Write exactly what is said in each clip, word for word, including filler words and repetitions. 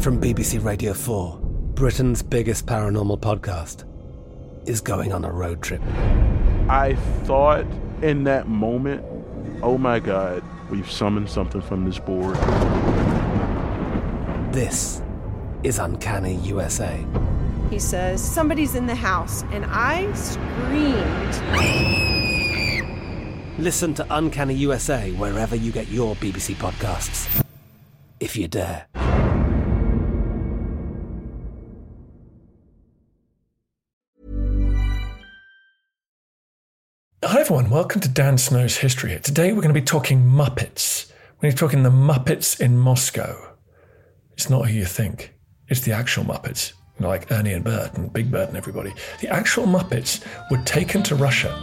From B B C Radio four, Britain's biggest paranormal podcast is going on a road trip. I thought in that moment, oh my God, we've summoned something from this board. This is Uncanny U S A. He says, somebody's in the house, and I screamed. Listen to Uncanny U S A wherever you get your B B C podcasts, if you dare. Hi everyone, welcome to Dan Snow's History. Today we're going to be talking Muppets. We're going to be talking the Muppets in Moscow. It's not who you think. It's the actual Muppets, you know, like Ernie and Bert and Big Bird and everybody. The actual Muppets were taken to Russia.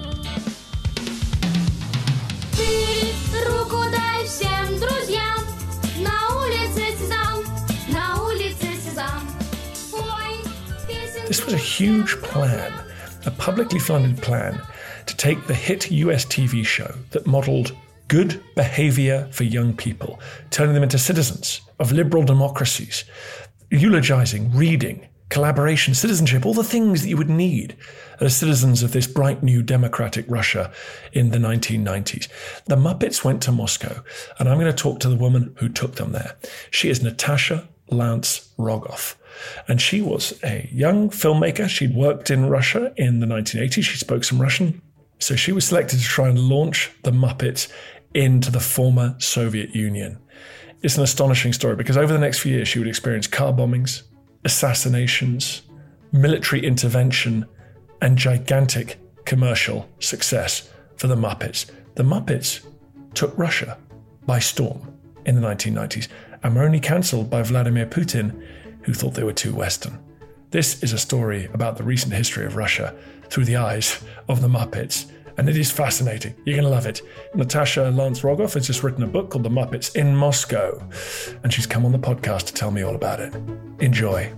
This was a huge plan, a publicly funded plan to take the hit U S T V show that modelled good behaviour for young people, turning them into citizens of liberal democracies, eulogising, reading, collaboration, citizenship, all the things that you would need as citizens of this bright new democratic Russia in the nineteen nineties. The Muppets went to Moscow, and I'm going to talk to the woman who took them there. She is Natasha Lance Rogoff. And she was a young filmmaker. She'd worked in Russia in the nineteen eighties. She spoke some Russian. So she was selected to try and launch the Muppets into the former Soviet Union. It's an astonishing story because over the next few years, she would experience car bombings, assassinations, military intervention, and gigantic commercial success for the Muppets. The Muppets took Russia by storm in the nineteen nineties and were only cancelled by Vladimir Putin, who thought they were too Western. This is a story about the recent history of Russia through the eyes of the Muppets, and it is fascinating. You're going to love it. Natasha Lance Rogoff has just written a book called The Muppets in Moscow, and she's come on the podcast to tell me all about it. Enjoy.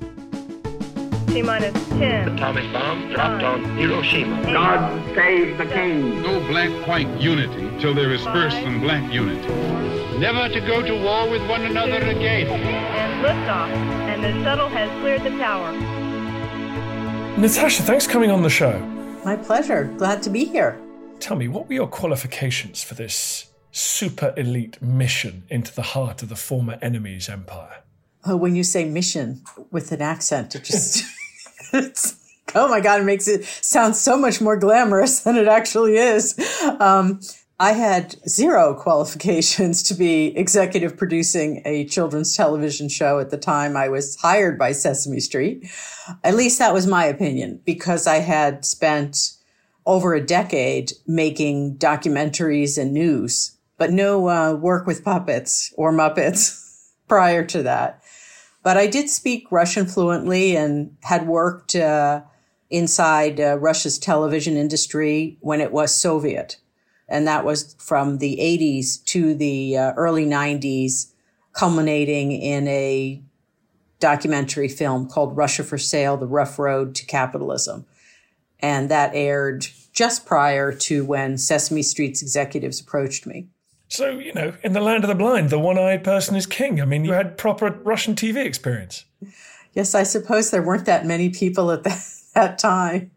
T-minus ten. Atomic bomb dropped on Hiroshima. God save the king. No black-white unity till there is first some black unity. Never to go to war with one another again. And liftoff, and the shuttle has cleared the tower. Natasha, thanks for coming on the show. My pleasure. Glad to be here. Tell me, what were your qualifications for this super elite mission into the heart of the former enemy's empire? Oh, when you say mission with an accent, it just, it's, oh my God, it makes it sound so much more glamorous than it actually is. Um, I had zero qualifications to be executive producing a children's television show at the time I was hired by Sesame Street. At least that was my opinion, because I had spent over a decade making documentaries and news, but no uh, work with puppets or Muppets prior to that. But I did speak Russian fluently and had worked uh, inside uh, Russia's television industry when it was Soviet. And that was from the eighties to the uh, early nineties, culminating in a documentary film called Russia for Sale, The Rough Road to Capitalism. And that aired just prior to when Sesame Street's executives approached me. So, you know, in the land of the blind, the one-eyed person is king. I mean, you had proper Russian T V experience. Yes, I suppose there weren't that many people at that, that time.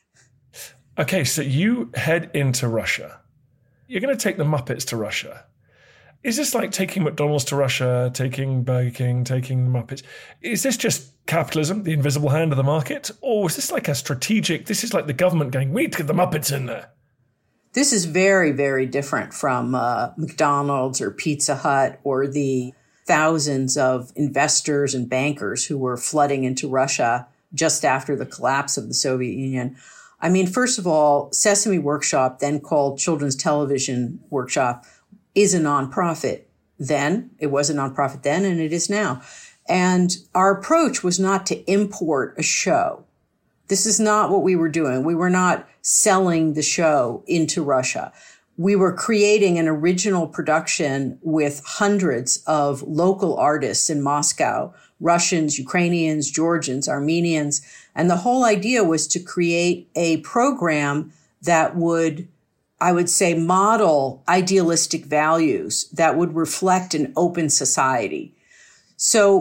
Okay, so you head into Russia. You're going to take the Muppets to Russia. Is this like taking McDonald's to Russia, taking Burger King, taking the Muppets? Is this just capitalism, the invisible hand of the market? Or is this like a strategic, this is like the government going, we need to get the Muppets in there? This is very, very different from uh, McDonald's or Pizza Hut or the thousands of investors and bankers who were flooding into Russia just after the collapse of the Soviet Union. I mean, first of all, Sesame Workshop, then called Children's Television Workshop, is a nonprofit. Then, it was a nonprofit then, and it is now. And our approach was not to import a show. This is not what we were doing. We were not selling the show into Russia. We were creating an original production with hundreds of local artists in Moscow, Russians, Ukrainians, Georgians, Armenians. And the whole idea was to create a program that would, I would say, model idealistic values that would reflect an open society. So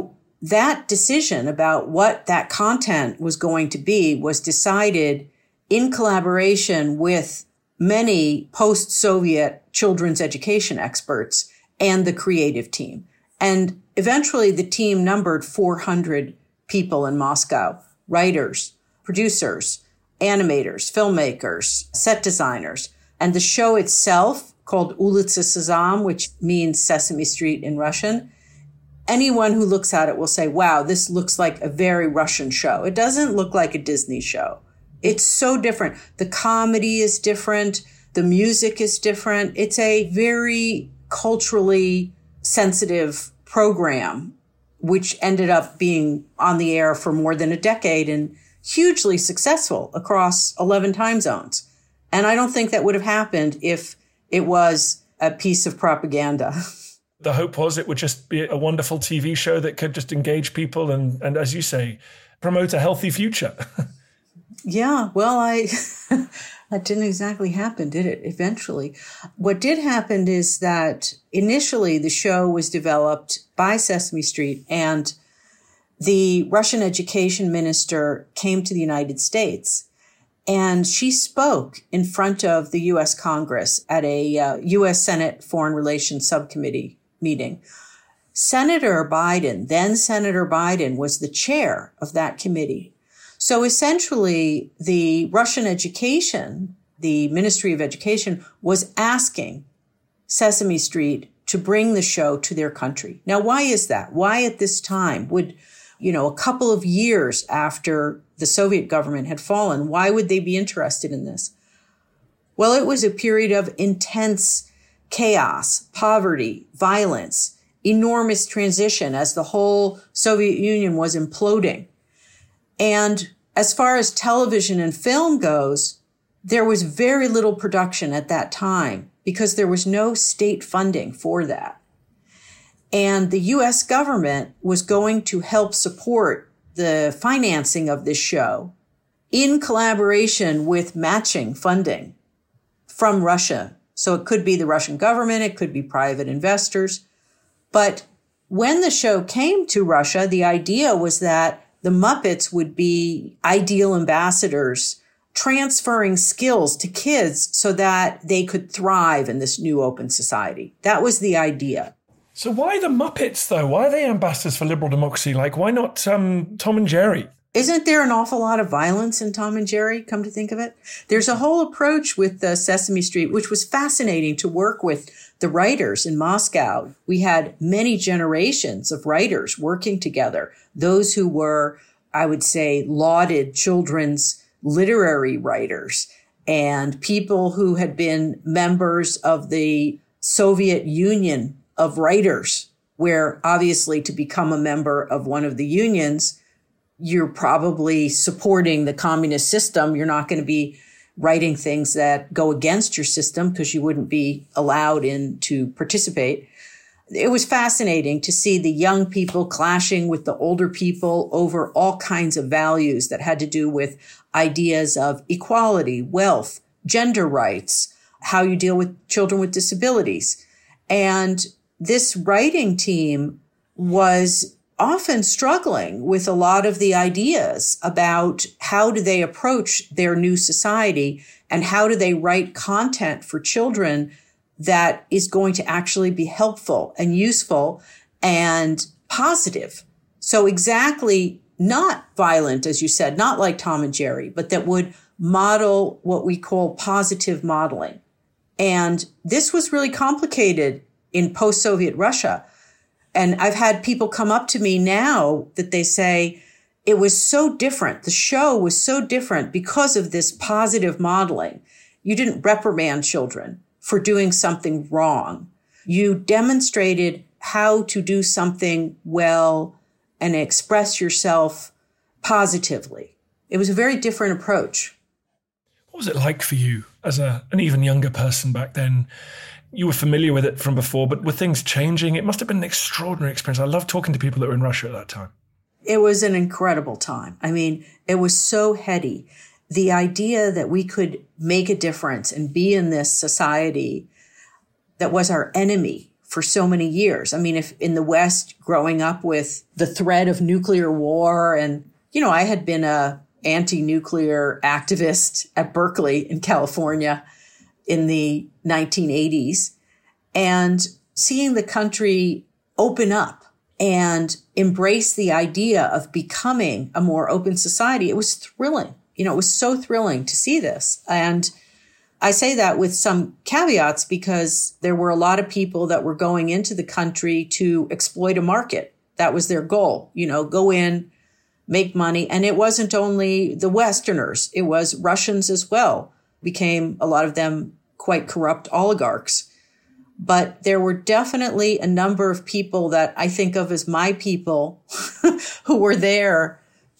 that decision about what that content was going to be was decided in collaboration with many post-Soviet children's education experts and the creative team. And eventually the team numbered four hundred people in Moscow, writers, producers, animators, filmmakers, set designers. And the show itself, called Ulitsa Sezam, which means Sesame Street in Russian, anyone who looks at it will say, wow, this looks like a very Russian show. It doesn't look like a Disney show. It's so different. The comedy is different. The music is different. It's a very culturally sensitive program, which ended up being on the air for more than a decade and hugely successful across eleven time zones. And I don't think that would have happened if it was a piece of propaganda. The hope was it would just be a wonderful T V show that could just engage people and, and as you say, promote a healthy future. Yeah, well, I that didn't exactly happen, did it, eventually? What did happen is that initially the show was developed by Sesame Street, and the Russian education minister came to the United States, and she spoke in front of the U S Congress at a uh, U S Senate Foreign Relations Subcommittee meeting. Senator Biden, then Senator Biden, was the chair of that committee. So essentially, the Russian education, the Ministry of Education, was asking Sesame Street to bring the show to their country. Now, why is that? Why at this time would, you know, a couple of years after the Soviet government had fallen, why would they be interested in this? Well, it was a period of intense chaos, poverty, violence, enormous transition as the whole Soviet Union was imploding. And as far as television and film goes, there was very little production at that time because there was no state funding for that. And the U S government was going to help support the financing of this show in collaboration with matching funding from Russia. So it could be the Russian government, it could be private investors. But when the show came to Russia, the idea was that the Muppets would be ideal ambassadors, transferring skills to kids so that they could thrive in this new open society. That was the idea. So why the Muppets, though? Why are they ambassadors for liberal democracy? Like, why not um, Tom and Jerry? Isn't there an awful lot of violence in Tom and Jerry, come to think of it? There's a whole approach with uh, Sesame Street, which was fascinating to work with the writers in Moscow. We had many generations of writers working together. Those who were, I would say, lauded children's literary writers and people who had been members of the Soviet Union of writers, where obviously to become a member of one of the unions, you're probably supporting the communist system. You're not going to be writing things that go against your system because you wouldn't be allowed in to participate. It was fascinating to see the young people clashing with the older people over all kinds of values that had to do with ideas of equality, wealth, gender rights, how you deal with children with disabilities. And this writing team was often struggling with a lot of the ideas about how do they approach their new society and how do they write content for children that is going to actually be helpful and useful and positive. So exactly not violent, as you said, not like Tom and Jerry, but that would model what we call positive modeling. And this was really complicated in post-Soviet Russia. And I've had people come up to me now that they say it was so different. The show was so different because of this positive modeling. You didn't reprimand children for doing something wrong. You demonstrated how to do something well and express yourself positively. It was a very different approach. What was it like for you as a, an even younger person back then? You were familiar with it from before, but were things changing? It must have been an extraordinary experience. I love talking to people that were in Russia at that time. It was an incredible time. I mean, it was so heady. The idea that we could make a difference and be in this society that was our enemy for so many years. I mean, if in the West, growing up with the threat of nuclear war, and, you know, I had been a anti-nuclear activist at Berkeley in California in the nineteen eighties, and seeing the country open up and embrace the idea of becoming a more open society, it was thrilling. You know, it was so thrilling to see this. And I say that with some caveats because there were a lot of people that were going into the country to exploit a market. That was their goal, you know, go in, make money. And it wasn't only the Westerners, it was Russians as well, became a lot of them quite corrupt oligarchs. But there were definitely a number of people that I think of as my people who were there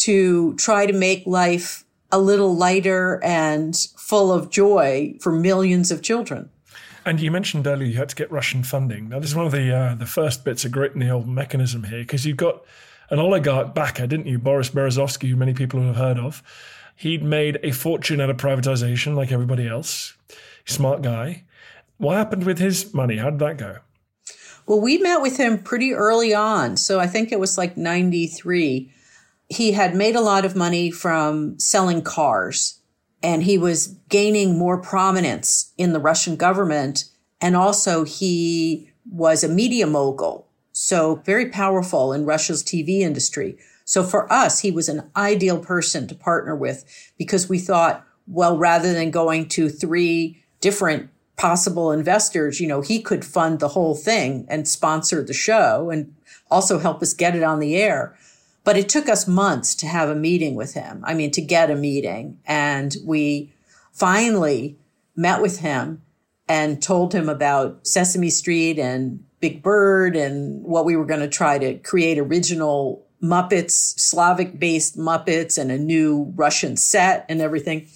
to try to make life a little lighter and full of joy for millions of children. And you mentioned earlier you had to get Russian funding. Now, this is one of the uh, the first bits of grit in the old mechanism here, because you've got an oligarch backer, didn't you? Boris Berezovsky, who many people have heard of. He'd made a fortune out of privatization like everybody else. Smart guy. What happened with his money? How did that go? Well, we met with him pretty early on. So I think it was like ninety-three. He had made a lot of money from selling cars, and he was gaining more prominence in the Russian government. And also he was a media mogul, so very powerful in Russia's T V industry. So for us, he was an ideal person to partner with because we thought, well, rather than going to three different possible investors, you know, he could fund the whole thing and sponsor the show and also help us get it on the air. But it took us months to have a meeting with him. I mean, to get a meeting. And we finally met with him and told him about Sesame Street and Big Bird and what we were going to try to create original Muppets, Slavic-based Muppets, and a new Russian set and everything.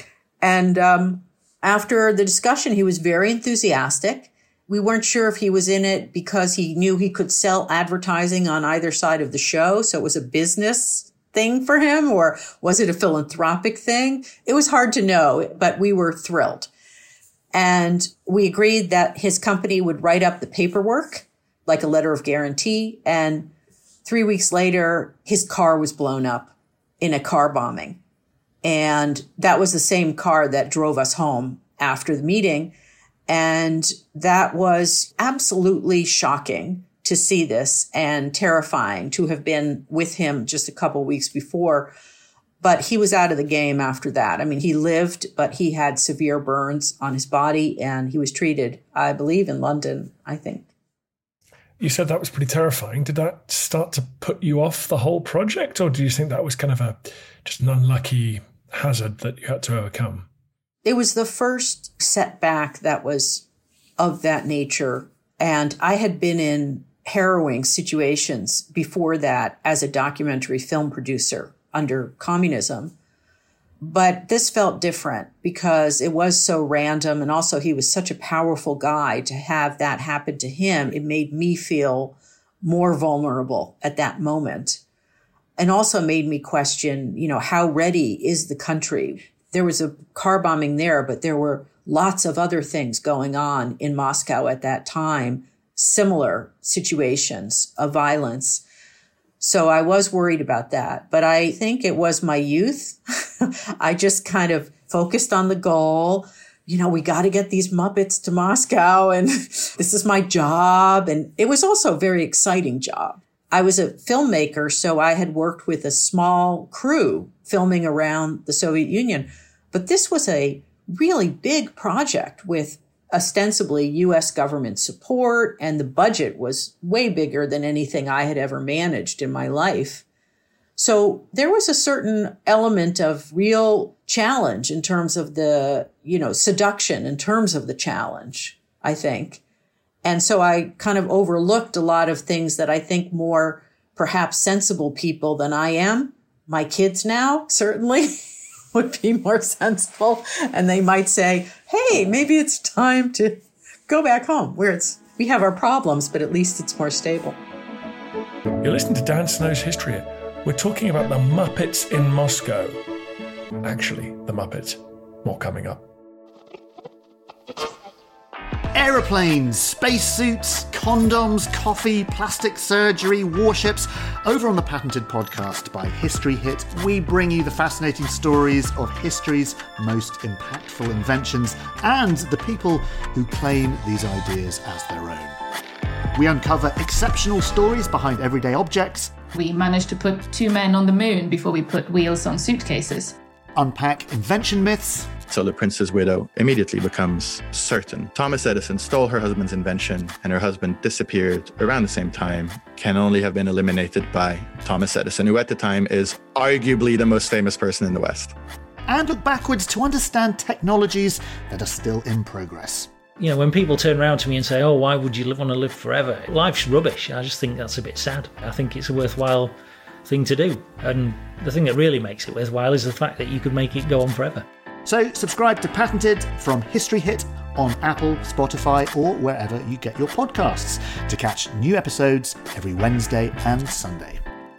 And um, after the discussion, he was very enthusiastic. We weren't sure if he was in it because he knew he could sell advertising on either side of the show. So it was a business thing for him, or was it a philanthropic thing? It was hard to know, but we were thrilled. And we agreed that his company would write up the paperwork, like a letter of guarantee. And three weeks later, his car was blown up in a car bombing. And that was the same car that drove us home after the meeting. And that was absolutely shocking to see this and terrifying to have been with him just a couple of weeks before. But he was out of the game after that. I mean, he lived, but he had severe burns on his body, and he was treated, I believe, in London, I think. You said that was pretty terrifying. Did that start to put you off the whole project, or do you think that was kind of a just an unlucky hazard that you had to overcome? It was the first setback that was of that nature. And I had been in harrowing situations before that as a documentary film producer under communism. But this felt different because it was so random. And also he was such a powerful guy. To have that happen to him, it made me feel more vulnerable at that moment. And also made me question, you know, how ready is the country? There was a car bombing there, but there were lots of other things going on in Moscow at that time, similar situations of violence. So I was worried about that. But I think it was my youth. I just kind of focused on the goal. You know, we got to get these Muppets to Moscow, and this is my job. And it was also a very exciting job. I was a filmmaker, so I had worked with a small crew filming around the Soviet Union. But this was a really big project with ostensibly U S government support, and the budget was way bigger than anything I had ever managed in my life. So there was a certain element of real challenge in terms of the, you know, seduction in terms of the challenge, I think. And so I kind of overlooked a lot of things that I think more perhaps sensible people than I am, my kids now, certainly would be more sensible. And they might say, hey, maybe it's time to go back home where it's we have our problems, but at least it's more stable. You're listening to Dan Snow's History. We're talking about the Muppets in Moscow. Actually, the Muppets. More coming up. Aeroplanes, spacesuits, condoms, coffee, plastic surgery, warships. Over on the Patented podcast by History Hit, we bring you the fascinating stories of history's most impactful inventions and the people who claim these ideas as their own. We uncover exceptional stories behind everyday objects. We managed to put two men on the moon before we put wheels on suitcases. Unpack invention myths. So the prince's widow immediately becomes certain Thomas Edison stole her husband's invention, and her husband disappeared around the same time, can only have been eliminated by Thomas Edison, who at the time is arguably the most famous person in the West. And look backwards to understand technologies that are still in progress. You know, when people turn around to me and say, oh, why would you want to live forever? Life's rubbish. I just think that's a bit sad. I think it's a worthwhile thing to do. And the thing that really makes it worthwhile is the fact that you could make it go on forever. So subscribe to Patented from History Hit on Apple, Spotify, or wherever you get your podcasts to catch new episodes every Wednesday and Sunday.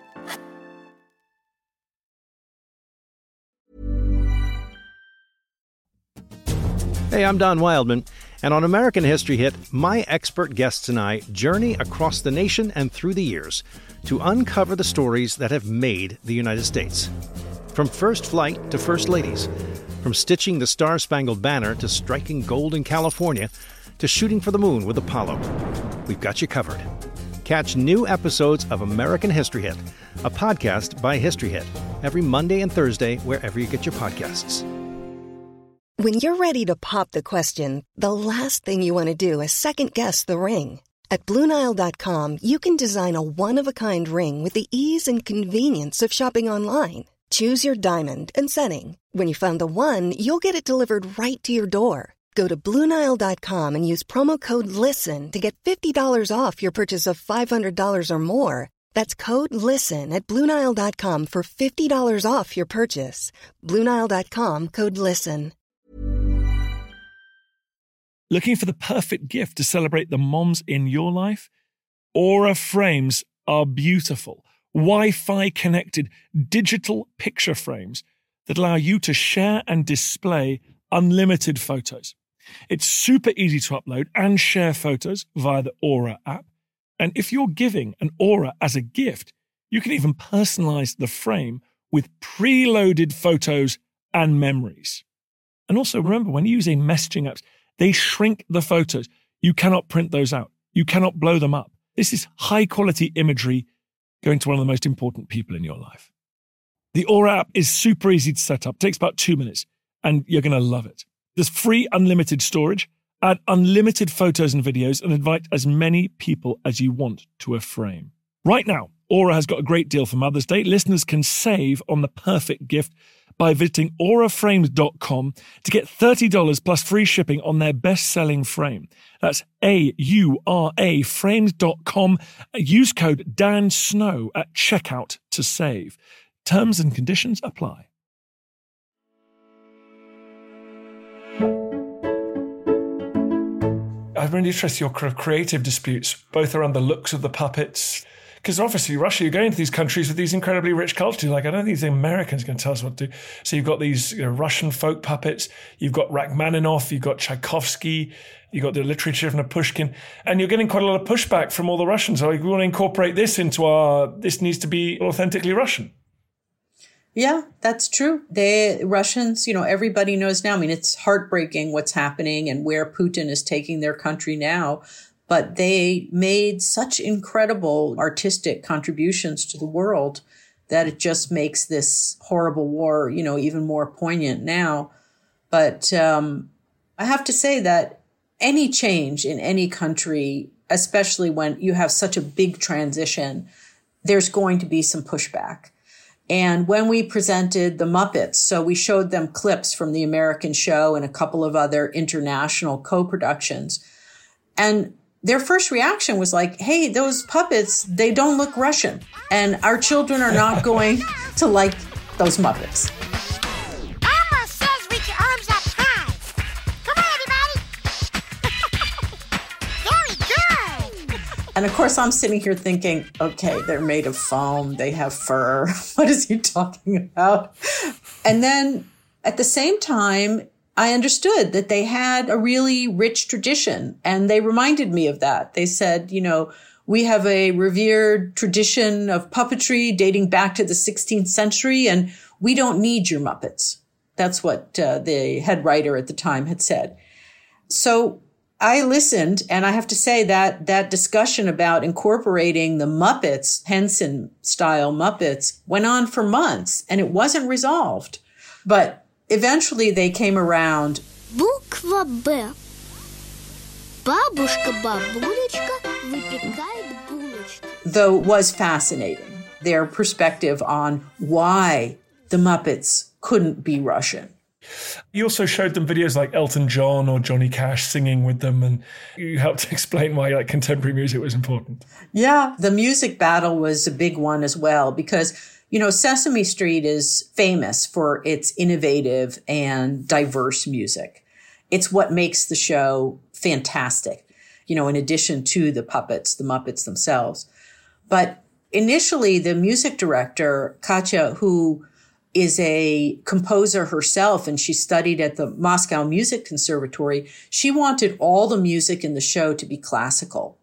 Hey, I'm Don Wildman, and on American History Hit, my expert guests and I journey across the nation and through the years to uncover the stories that have made the United States. From first flight to first ladies, from stitching the Star-Spangled Banner to striking gold in California, to shooting for the moon with Apollo. We've got you covered. Catch new episodes of American History Hit, a podcast by History Hit, every Monday and Thursday wherever you get your podcasts. When you're ready to pop the question, the last thing you want to do is second-guess the ring. At Blue Nile dot com, you can design a one-of-a-kind ring with the ease and convenience of shopping online. Choose your diamond and setting. When you find the one, you'll get it delivered right to your door. Go to Blue Nile dot com and use promo code LISTEN to get fifty dollars off your purchase of five hundred dollars or more. That's code LISTEN at Blue Nile dot com for fifty dollars off your purchase. Blue Nile dot com, code LISTEN. Looking for the perfect gift to celebrate the moms in your life? Aura frames are beautiful. Wi-Fi connected digital picture frames that allow you to share and display unlimited photos. It's super easy to upload and share photos via the Aura app. And if you're giving an Aura as a gift, you can even personalize the frame with preloaded photos and memories. And also remember, when using messaging apps, they shrink the photos. You cannot print those out. You cannot blow them up. This is high quality imagery going to one of the most important people in your life. The Aura app is super easy to set up. It takes about two minutes, and you're going to love it. There's free unlimited storage, add unlimited photos and videos, and invite as many people as you want to a frame. Right now, Aura has got a great deal for Mother's Day. Listeners can save on the perfect gift by visiting aura frames dot com to get thirty dollars plus free shipping on their best-selling frame. That's A U R A frames dot com. Use code Dan Snow at checkout to save. Terms and conditions apply. I'm really interested in your creative disputes, both around the looks of the puppets. Because obviously, Russia, you're going to these countries with these incredibly rich cultures. Like, I don't think the Americans are going to tell us what to do. So you've got these you know, Russian folk puppets. You've got Rachmaninoff. You've got Tchaikovsky. You've got the literature of Pushkin. And you're getting quite a lot of pushback from all the Russians. Like, we want to incorporate this into our, this needs to be authentically Russian. Yeah, that's true. They Russians, you know, everybody knows now. I mean, it's heartbreaking what's happening and where Putin is taking their country now. But they made such incredible artistic contributions to the world that it just makes this horrible war, you know, even more poignant now. But um, I have to say that any change in any country, especially when you have such a big transition, there's going to be some pushback. And when we presented the Muppets, so we showed them clips from the American show and a couple of other international co-productions. And their first reaction was like, hey, those puppets, they don't look Russian. And our children are not going to like those Muppets. Elmo says reach your arms up high. Come on, everybody. Very good. And of course, I'm sitting here thinking, okay, they're made of foam. They have fur. What is he talking about? And then at the same time, I understood that they had a really rich tradition, and they reminded me of that. They said, you know, we have a revered tradition of puppetry dating back to the sixteenth century, and we don't need your Muppets. That's what uh, the head writer at the time had said. So I listened, and I have to say that that discussion about incorporating the Muppets, Henson-style Muppets, went on for months, and it wasn't resolved. But eventually they came around. Буква Б. Бабушка-бабулечка выпекает булочки. Though it was fascinating, their perspective on why the Muppets couldn't be Russian. You also showed them videos like Elton John or Johnny Cash singing with them, and you helped explain why like contemporary music was important. Yeah, the music battle was a big one as well because, you know, Sesame Street is famous for its innovative and diverse music. It's what makes the show fantastic, you know, in addition to the puppets, the Muppets themselves. But initially, the music director, Katya, who is a composer herself, and she studied at the Moscow Music Conservatory, she wanted all the music in the show to be classical.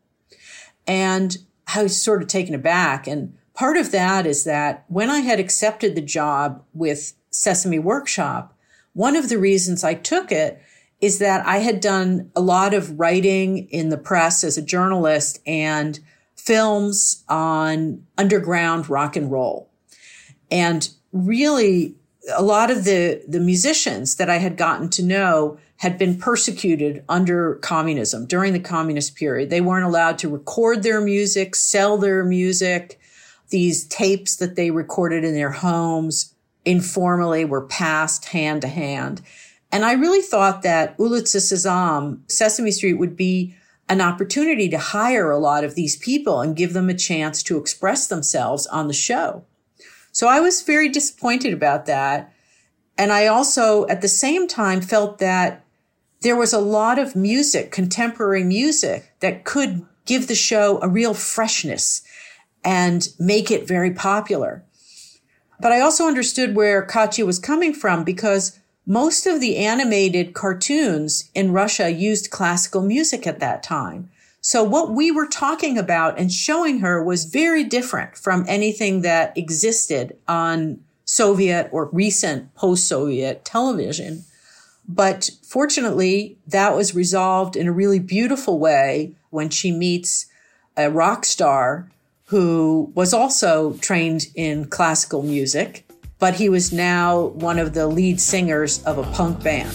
And I was sort of taken aback. And part of that is that when I had accepted the job with Sesame Workshop, one of the reasons I took it is that I had done a lot of writing in the press as a journalist and films on underground rock and roll. And really, a lot of the, the musicians that I had gotten to know had been persecuted under communism during the communist period. They weren't allowed to record their music, sell their music. These tapes that they recorded in their homes informally were passed hand to hand. And I really thought that Ulica Sezam, Sesame Street, would be an opportunity to hire a lot of these people and give them a chance to express themselves on the show. So I was very disappointed about that. And I also, at the same time, felt that there was a lot of music, contemporary music, that could give the show a real freshness and make it very popular. But I also understood where Katya was coming from because most of the animated cartoons in Russia used classical music at that time. So what we were talking about and showing her was very different from anything that existed on Soviet or recent post-Soviet television. But fortunately, that was resolved in a really beautiful way when she meets a rock star who was also trained in classical music, but he was now one of the lead singers of a punk band.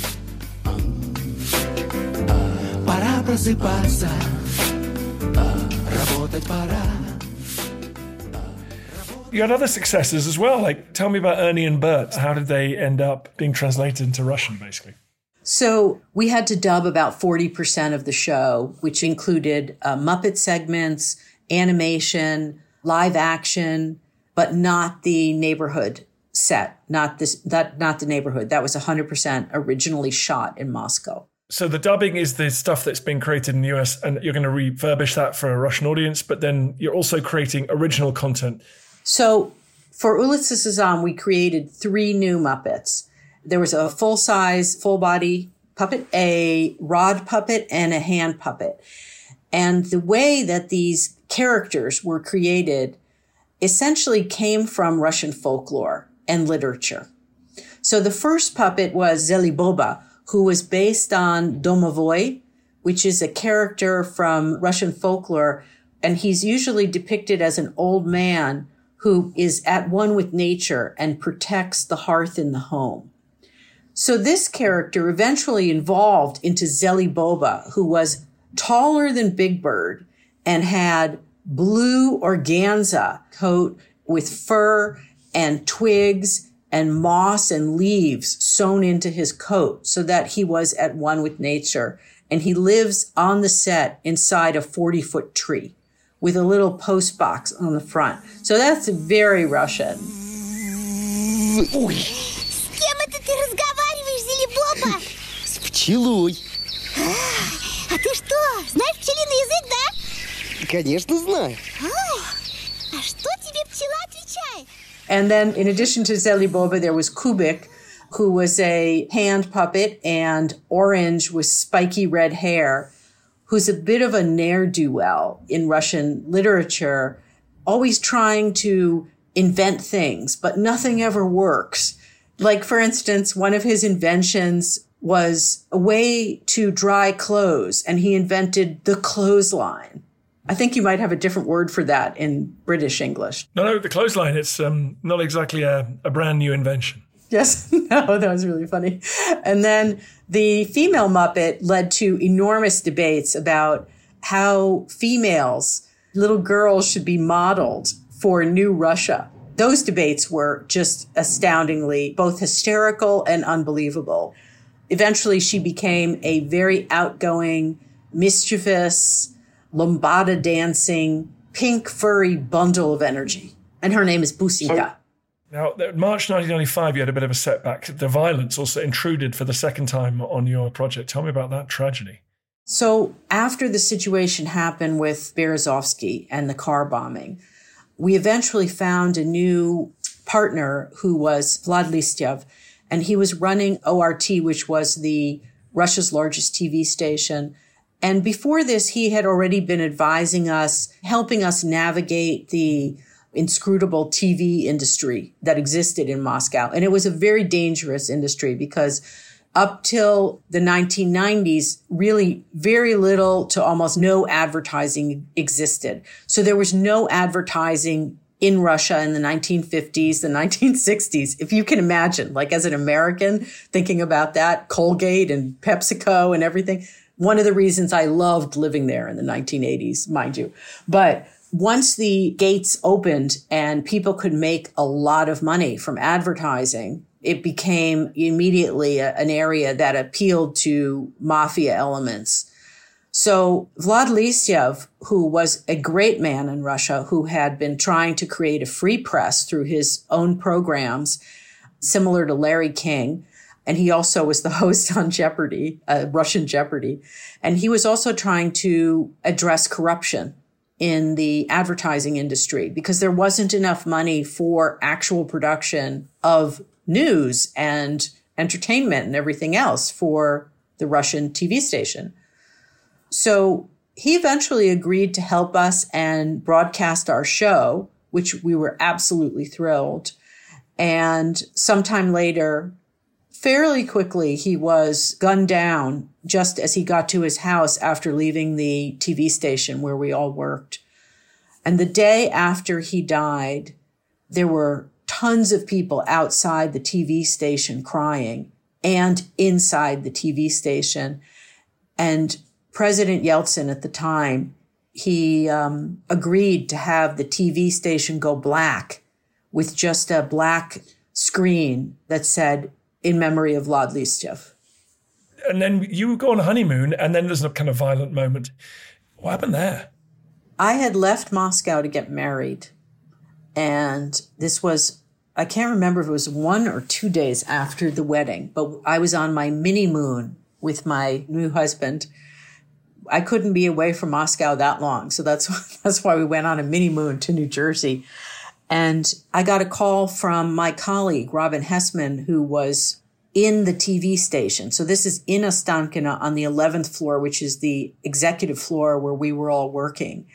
You had other successes as well. Like, tell me about Ernie and Bert. How did they end up being translated into Russian, basically? So we had to dub about forty percent of the show, which included uh, Muppet segments, animation, live action, but not the neighborhood set, not this, that, not the neighborhood. That was one hundred percent originally shot in Moscow. So the dubbing is the stuff that's been created in the U S, and you're going to refurbish that for a Russian audience, but then you're also creating original content. So for Ulica Sezam, we created three new Muppets. There was a full-size, full-body puppet, a rod puppet, and a hand puppet. And the way that these characters were created essentially came from Russian folklore and literature. So the first puppet was Zeliboba, who was based on Domovoy, which is a character from Russian folklore, and he's usually depicted as an old man who is at one with nature and protects the hearth in the home. So this character eventually evolved into Zeliboba, who was taller than Big Bird and had blue organza coat with fur and twigs and moss and leaves sewn into his coat so that he was at one with nature. And he lives on the set inside a forty-foot tree with a little post box on the front. So that's very Russian. С кем это ты разговариваешь, Зелебоба? С пчелой. А ты что, знаешь пчелиный язык, да? Конечно, знаю. А что тебе пчела отвечает? And then in addition to Zeliboba, there was Kubik, who was a hand puppet, and Orange with spiky red hair, who's a bit of a ne'er-do-well in Russian literature, always trying to invent things, but nothing ever works. Like, for instance, one of his inventions was a way to dry clothes, and he invented the clothesline. I think you might have a different word for that in British English. No, no, the clothesline, it's um, not exactly a, a brand new invention. Yes, no, that was really funny. And then the female Muppet led to enormous debates about how females, little girls, should be modeled for New Russia. Those debates were just astoundingly both hysterical and unbelievable. Eventually, she became a very outgoing, mischievous, lambada dancing, pink furry bundle of energy. And her name is Businka. Now, in March nineteen ninety-five, you had a bit of a setback. The violence also intruded for the second time on your project. Tell me about that tragedy. So after the situation happened with Berezovsky and the car bombing, we eventually found a new partner who was Vlad Listyev, and he was running O R T, which was the Russia's largest T V station. And before this, he had already been advising us, helping us navigate the inscrutable T V industry that existed in Moscow. And it was a very dangerous industry because up till the nineteen nineties, really very little to almost no advertising existed. So there was no advertising in Russia in the nineteen fifties, the nineteen sixties. If you can imagine, like as an American thinking about that, Colgate and PepsiCo and everything. One of the reasons I loved living there in the nineteen eighties, mind you. But once the gates opened and people could make a lot of money from advertising, it became immediately a, an area that appealed to mafia elements. So Vlad Listyev, who was a great man in Russia, who had been trying to create a free press through his own programs, similar to Larry King, and he also was the host on Jeopardy, uh, Russian Jeopardy, and he was also trying to address corruption in the advertising industry because there wasn't enough money for actual production of news and entertainment and everything else for the Russian T V station. So he eventually agreed to help us and broadcast our show, which we were absolutely thrilled. And sometime later, fairly quickly, he was gunned down just as he got to his house after leaving the T V station where we all worked. And the day after he died, there were tons of people outside the T V station crying and inside the T V station. And President Yeltsin at the time, he um, agreed to have the T V station go black with just a black screen that said, "In memory of Vlad Listyev." And then you go on a honeymoon, and then there's a kind of violent moment. What happened there? I had left Moscow to get married. And this was, I can't remember if it was one or two days after the wedding, but I was on my mini moon with my new husband. I couldn't be away from Moscow that long. So that's, that's why we went on a mini moon to New Jersey. And I got a call from my colleague, Robin Hessman, who was in the T V station. So this is in Ostankino on the eleventh floor, which is the executive floor where we were all working.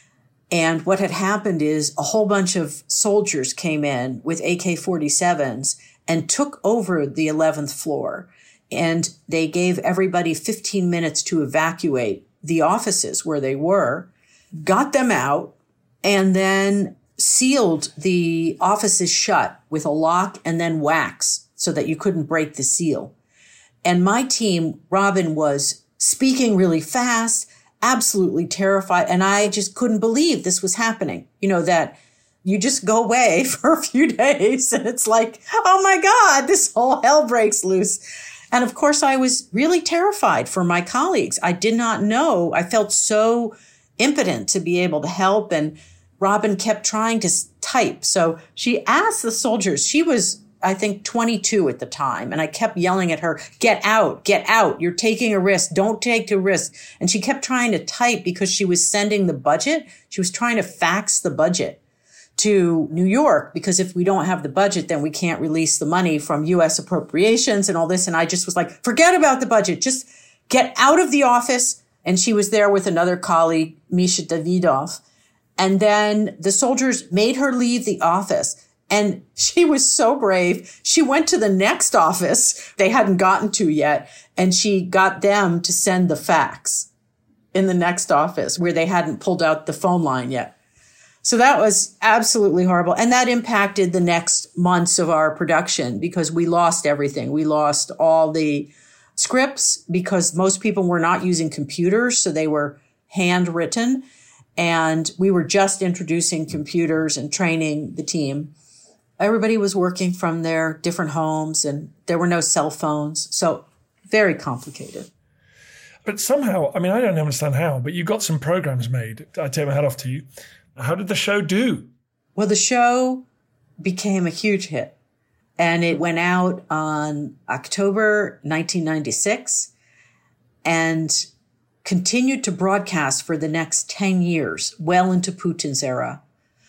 And what had happened is a whole bunch of soldiers came in with A K forty-sevens and took over the eleventh floor. And they gave everybody fifteen minutes to evacuate the offices where they were, got them out, and then sealed the offices shut with a lock and then wax so that you couldn't break the seal. And my team, Robin, was speaking really fast, absolutely terrified. And I just couldn't believe this was happening. You know, that you just go away for a few days and it's like, oh my God, this whole hell breaks loose. And of course, I was really terrified for my colleagues. I did not know. I felt so impotent to be able to help. And Robin kept trying to type. So she asked the soldiers, she was, I think, twenty-two at the time. And I kept yelling at her, get out, get out. You're taking a risk. Don't take a risk. And she kept trying to type because she was sending the budget. She was trying to fax the budget to New York, because if we don't have the budget, then we can't release the money from U S appropriations and all this. And I just was like, forget about the budget. Just get out of the office. And she was there with another colleague, Misha Davidov. And then the soldiers made her leave the office. And she was so brave. She went to the next office they hadn't gotten to yet. And she got them to send the fax in the next office where they hadn't pulled out the phone line yet. So that was absolutely horrible. And that impacted the next months of our production because we lost everything. We lost all the scripts because most people were not using computers. So they were handwritten. And we were just introducing computers and training the team. Everybody was working from their different homes and there were no cell phones. So very complicated. But somehow, I mean, I don't understand how, but you got some programs made. I take my hat off to you. How did the show do? Well, the show became a huge hit. And it went out on October nineteen ninety-six and continued to broadcast for the next ten years, well into Putin's era.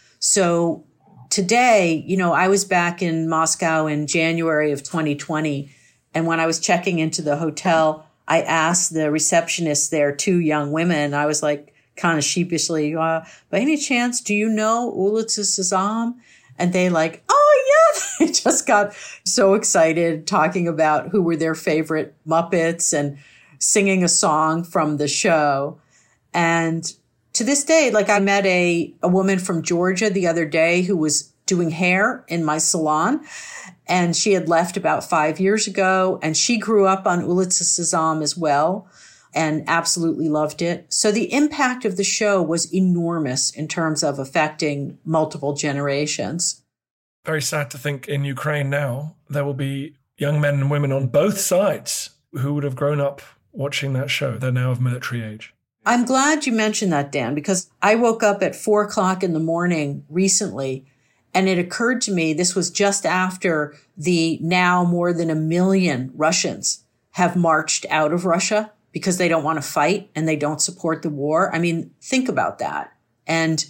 So today, you know, I was back in Moscow in January of twenty twenty. And when I was checking into the hotel, I asked the receptionist there, two young women, I was like, kind of sheepishly, uh, by any chance, do you know Ulica Sezam? And they like, oh, yeah. They just got so excited talking about who were their favorite Muppets and singing a song from the show. And to this day, like I met a, a woman from Georgia the other day who was doing hair in my salon. And she had left about five years ago. And she grew up on Ulica Sezam as well and absolutely loved it. So the impact of the show was enormous in terms of affecting multiple generations. Very sad to think in Ukraine now, there will be young men and women on both sides who would have grown up watching that show. They're now of military age. I'm glad you mentioned that, Dan, because I woke up at four o'clock in the morning recently, and it occurred to me this was just after the now more than a million Russians have marched out of Russia because they don't want to fight and they don't support the war. I mean, think about that. And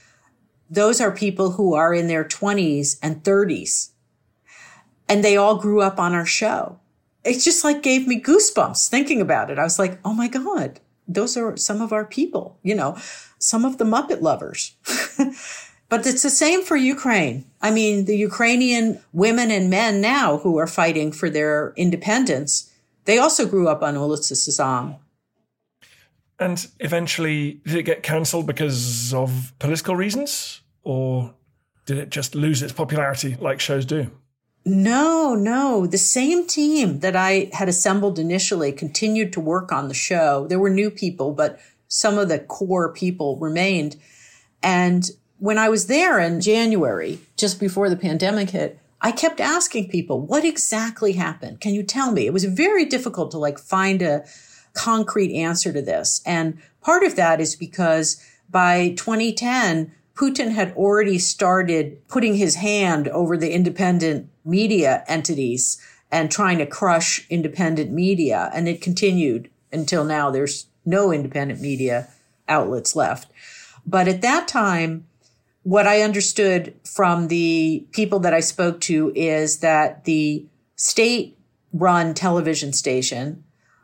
those are people who are in their twenties and thirties. And they all grew up on our show. It just like gave me goosebumps thinking about it. I was like, oh my God, those are some of our people, you know, some of the Muppet lovers. But it's the same for Ukraine. I mean, the Ukrainian women and men now who are fighting for their independence, they also grew up on Ulica Sezam. And eventually, did it get cancelled because of political reasons? Or did it just lose its popularity like shows do? No, no. The same team that I had assembled initially continued to work on the show. There were new people, but some of the core people remained. And when I was there in January, just before the pandemic hit, I kept asking people, what exactly happened? Can you tell me? It was very difficult to like find a concrete answer to this. And part of that is because by twenty ten, Putin had already started putting his hand over the independent media entities and trying to crush independent media. And it continued until now. There's no independent media outlets left. But at that time, what I understood from the people that I spoke to is that the state-run television station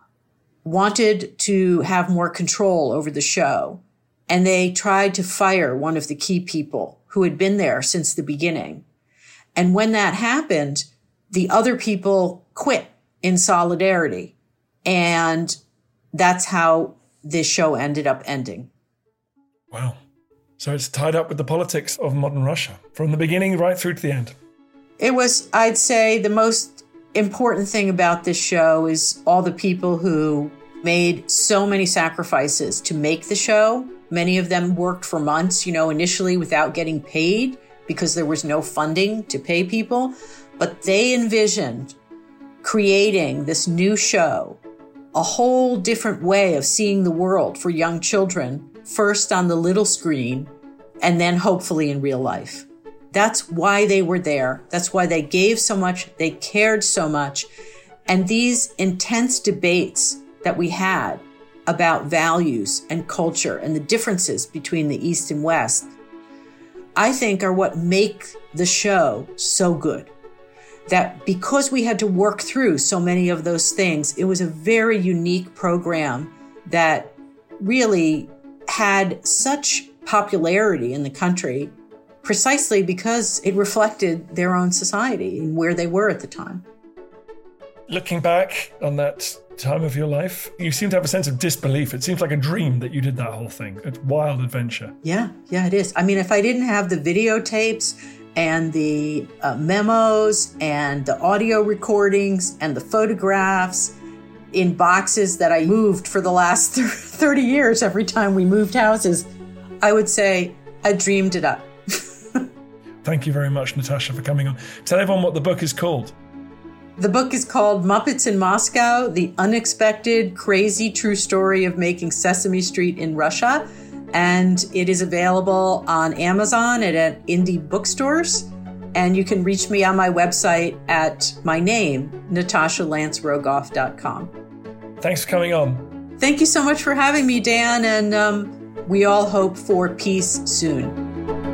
wanted to have more control over the show. And they tried to fire one of the key people who had been there since the beginning. And when that happened, the other people quit in solidarity. And that's how this show ended up ending. Wow. So it's tied up with the politics of modern Russia from the beginning right through to the end. It was, I'd say, the most important thing about this show is all the people who made so many sacrifices to make the show. Many of them worked for months, you know, initially without getting paid because there was no funding to pay people. But they envisioned creating this new show, a whole different way of seeing the world for young children, first on the little screen and then hopefully in real life. That's why they were there. That's why they gave so much. They cared so much. And these intense debates that we had about values and culture and the differences between the East and West, I think are what make the show so good. That because we had to work through so many of those things, it was a very unique program that really had such popularity in the country precisely because it reflected their own society and where they were at the time. Looking back on that time of your life, you seem to have a sense of disbelief. It seems like a dream that you did that whole thing. It's wild adventure. Yeah, yeah, it is. I mean, if I didn't have the videotapes and the uh, memos and the audio recordings and the photographs in boxes that I moved for the last thirty years every time we moved houses, I would say I dreamed it up. Thank you very much, Natasha, for coming on. Tell everyone what the book is called. The book is called Muppets in Moscow, The Unexpected, Crazy True Story of Making Sesame Street in Russia. And it is available on Amazon and at indie bookstores. And you can reach me on my website at my name, natasha lance rogoff dot com. Thanks for coming on. Thank you so much for having me, Dan. And um, we all hope for peace soon.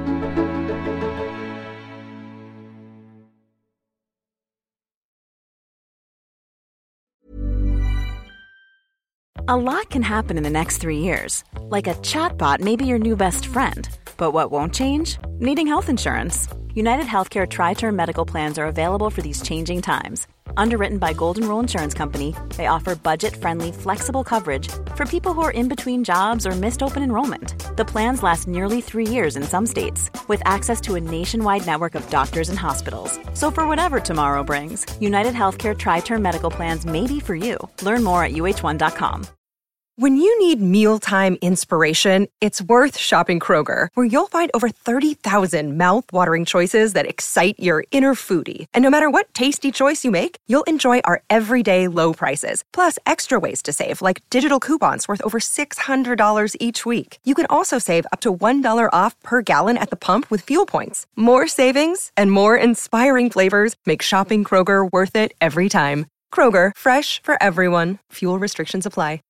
A lot can happen in the next three years. Like a chatbot may be your new best friend. But what won't change? Needing health insurance. United Healthcare Tri-Term Medical Plans are available for these changing times. Underwritten by Golden Rule Insurance Company, they offer budget-friendly, flexible coverage for people who are in between jobs or missed open enrollment. The plans last nearly three years in some states, with access to a nationwide network of doctors and hospitals. So for whatever tomorrow brings, United Healthcare Tri-Term Medical Plans may be for you. Learn more at U H one dot com. When you need mealtime inspiration, it's worth shopping Kroger, where you'll find over thirty thousand mouth-watering choices that excite your inner foodie. And no matter what tasty choice you make, you'll enjoy our everyday low prices, plus extra ways to save, like digital coupons worth over six hundred dollars each week. You can also save up to one dollar off per gallon at the pump with fuel points. More savings and more inspiring flavors make shopping Kroger worth it every time. Kroger, fresh for everyone. Fuel restrictions apply.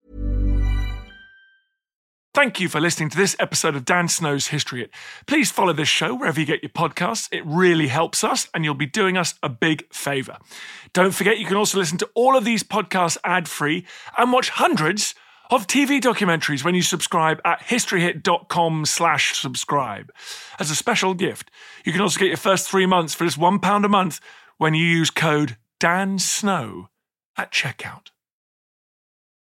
Thank you for listening to this episode of Dan Snow's History Hit. Please follow this show wherever you get your podcasts. It really helps us, and you'll be doing us a big favour. Don't forget, you can also listen to all of these podcasts ad-free and watch hundreds of T V documentaries when you subscribe at historyhit.com slash subscribe. As a special gift, you can also get your first three months for just one pound a month when you use code DANSNOW at checkout.